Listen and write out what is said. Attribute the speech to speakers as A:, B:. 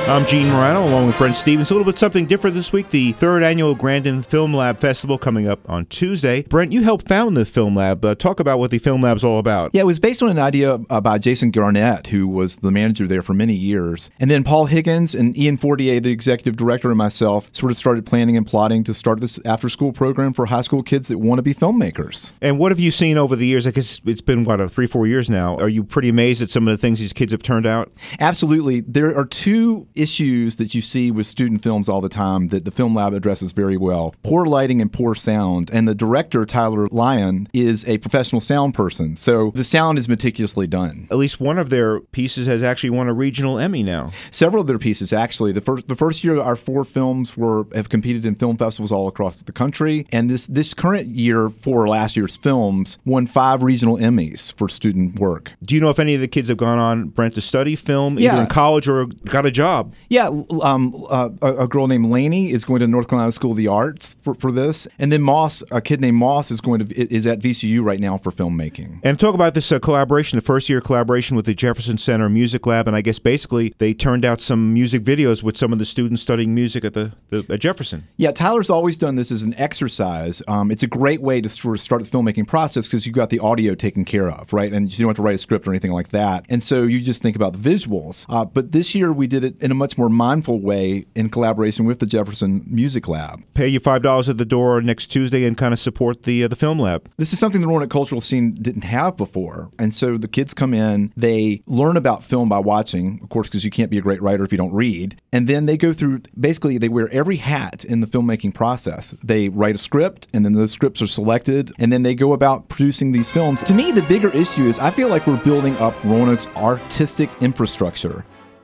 A: I'm Gene Morano, along with Brent Stevens. A little bit something different this week. The third annual Grandin Film Lab Festival coming up on Tuesday. Brent, you helped found the Film Lab. Talk about what the Film Lab's all about.
B: Yeah, it was based on an idea by Jason Garnett, who was the manager there for many years. And then Paul Higgins and Ian Fortier, the executive director, and myself sort of started planning and plotting to start this after-school program for high school kids that want to be filmmakers.
A: And what have you seen over the years? I guess it's been, 3-4 years now. Are you pretty amazed at some of the things these kids have turned out?
B: Absolutely. There are two issues that you see with student films all the time that the Film Lab addresses very well: poor lighting and poor sound. And the director, Tyler Lyon, is a professional sound person, so the sound is meticulously done.
A: At least one of their pieces has actually won a regional Emmy now.
B: Several of their pieces, actually. The first year, our 4 films have competed in film festivals all across the country, and this current year, for last year's films, won 5 regional Emmys for student work.
A: Do you know if any of the kids have gone on, Brent, to study film, either in college or got a job?
B: Yeah, a girl named Lainey is going to North Carolina School of the Arts for this, and then Moss, a kid named Moss, is at VCU right now for filmmaking.
A: And talk about this collaboration, the first year collaboration with the Jefferson Center Music Lab, and I guess basically they turned out some music videos with some of the students studying music at at Jefferson.
B: Yeah, Tyler's always done this as an exercise. It's a great way to sort of start the filmmaking process because you've got the audio taken care of, right? And you don't have to write a script or anything like that. And so you just think about the visuals. But this year we did it in a much more mindful way in collaboration with the Jefferson Music Lab.
A: Pay you $5 at the door next Tuesday and kind of support the Film Lab.
B: This is something the Roanoke cultural scene didn't have before. And so the kids come in, they learn about film by watching, of course, because you can't be a great writer if you don't read. And then they go through, basically they wear every hat in the filmmaking process. They write a script, and then those scripts are selected, and then they go about producing these films. To me, the bigger issue is I feel like we're building up Roanoke's artistic infrastructure.